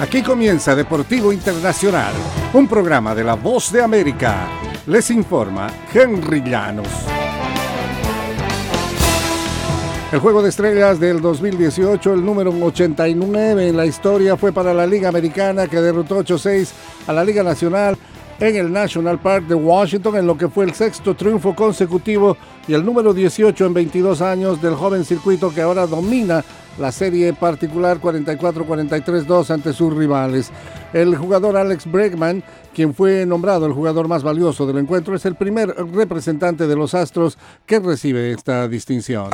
Aquí comienza Deportivo Internacional, un programa de La Voz de América. Les informa Henry Llanos. El Juego de Estrellas del 2018, el número 89 en la historia, fue para la Liga Americana, que derrotó 8-6 a la Liga Nacional en el National Park de Washington, en lo que fue el sexto triunfo consecutivo y el número 18 en 22 años del joven circuito, que ahora domina la serie particular 44-43-2 ante sus rivales. El jugador Alex Bregman, quien fue nombrado el jugador más valioso del encuentro, es el primer representante de los Astros que recibe esta distinción.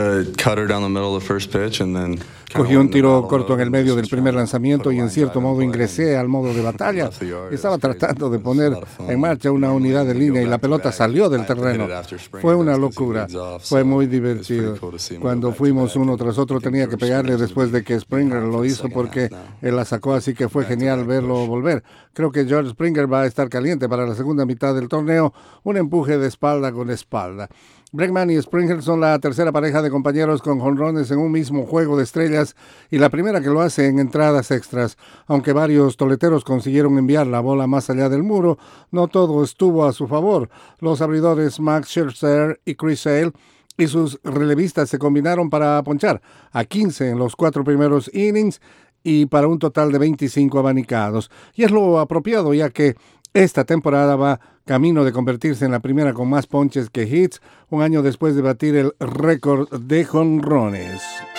Cogí un tiro corto en el medio del primer lanzamiento y en cierto modo ingresé al modo de batalla. Estaba tratando de poner en marcha una unidad de línea y la pelota salió del terreno. Fue una locura. Fue muy divertido. Cuando fuimos uno tras otro tenía que pegarle después de que Springer lo hizo, porque él la sacó, así que fue genial verlo volver. Creo que George Springer va a estar caliente para la segunda mitad del torneo. Un empuje de espalda con espalda. Bregman y Springer son la tercera pareja de compañeros con jonrones en un mismo Juego de Estrellas y la primera que lo hace en entradas extras. Aunque varios toleteros consiguieron enviar la bola más allá del muro, no todo estuvo a su favor. Los abridores Max Scherzer y Chris Sale y sus relevistas se combinaron para ponchar a 15 en los 4 primeros innings y para un total de 25 abanicados. Y es lo apropiado, ya que esta temporada va camino de convertirse en la primera con más ponches que hits, un año después de batir el récord de jonrones.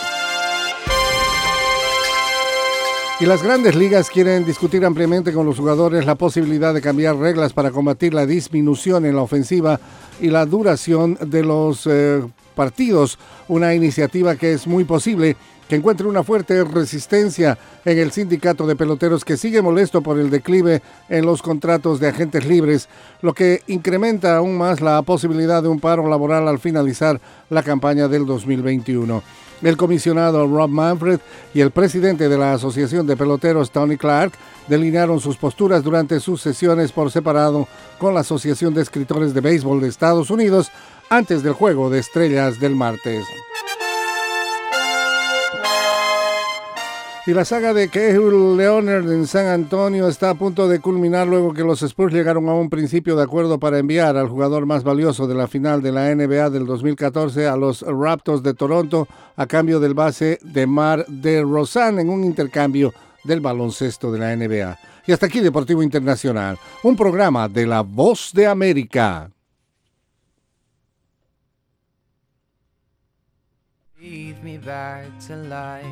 Y las grandes ligas quieren discutir ampliamente con los jugadores la posibilidad de cambiar reglas para combatir la disminución en la ofensiva y la duración de los partidos, una iniciativa que es muy posible que encuentre una fuerte resistencia en el sindicato de peloteros, que sigue molesto por el declive en los contratos de agentes libres, lo que incrementa aún más la posibilidad de un paro laboral al finalizar la campaña del 2021. El comisionado Rob Manfred y el presidente de la Asociación de Peloteros, Tony Clark, delinearon sus posturas durante sus sesiones por separado con la Asociación de Escritores de Béisbol de Estados Unidos antes del Juego de Estrellas del martes. Y la saga de Cahill Leonard en San Antonio está a punto de culminar luego que los Spurs llegaron a un principio de acuerdo para enviar al jugador más valioso de la final de la NBA del 2014 a los Raptors de Toronto a cambio del base DeMar DeRozan en un intercambio del baloncesto de la NBA. Y hasta aquí Deportivo Internacional, un programa de La Voz de América. Leave me back to life.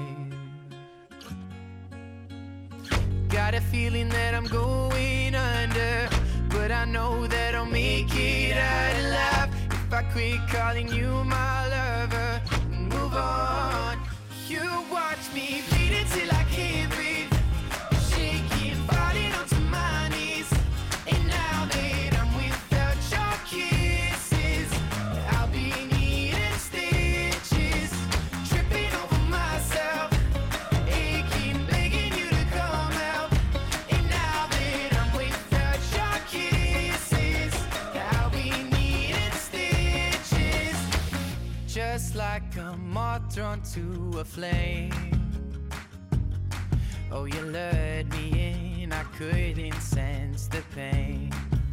Got a feeling that I'm going under, but I know that I'll make it out alive if I quit calling you my lover and move on. You watch me bleed until I can't breathe, shaking, falling onto my knees. And now that I'm without your kisses, I'll be needing stitches, tripping over myself, aching, begging you to come out. And now that I'm without your kisses, I'll be needing stitches, just like a moth drawn to a flame. Oh, you lured me in, I couldn't sense the pain.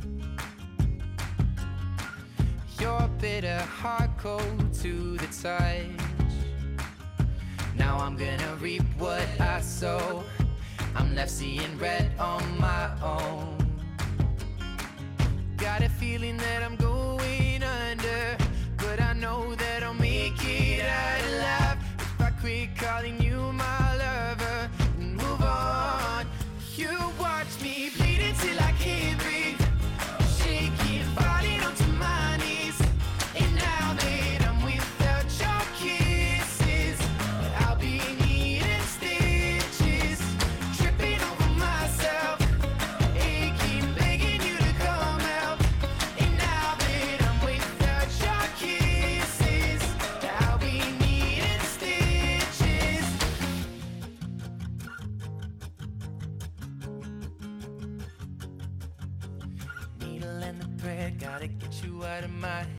Your bitter heart cold to the touch. Now I'm gonna reap what I sow. I'm left seeing red on my own. Got a feeling that I'm going under, but I know that I'll make it out alive if I quit calling you my lover and move on. You watch me bleed until I can't breathe, shaking, falling onto my knees. And now that I'm without your kisses, I'll be needing stitches, tripping over myself, aching, begging you to come out. And now that I'm without your kisses, I'll be needing stitches. Needle and the thread, gotta get you out of my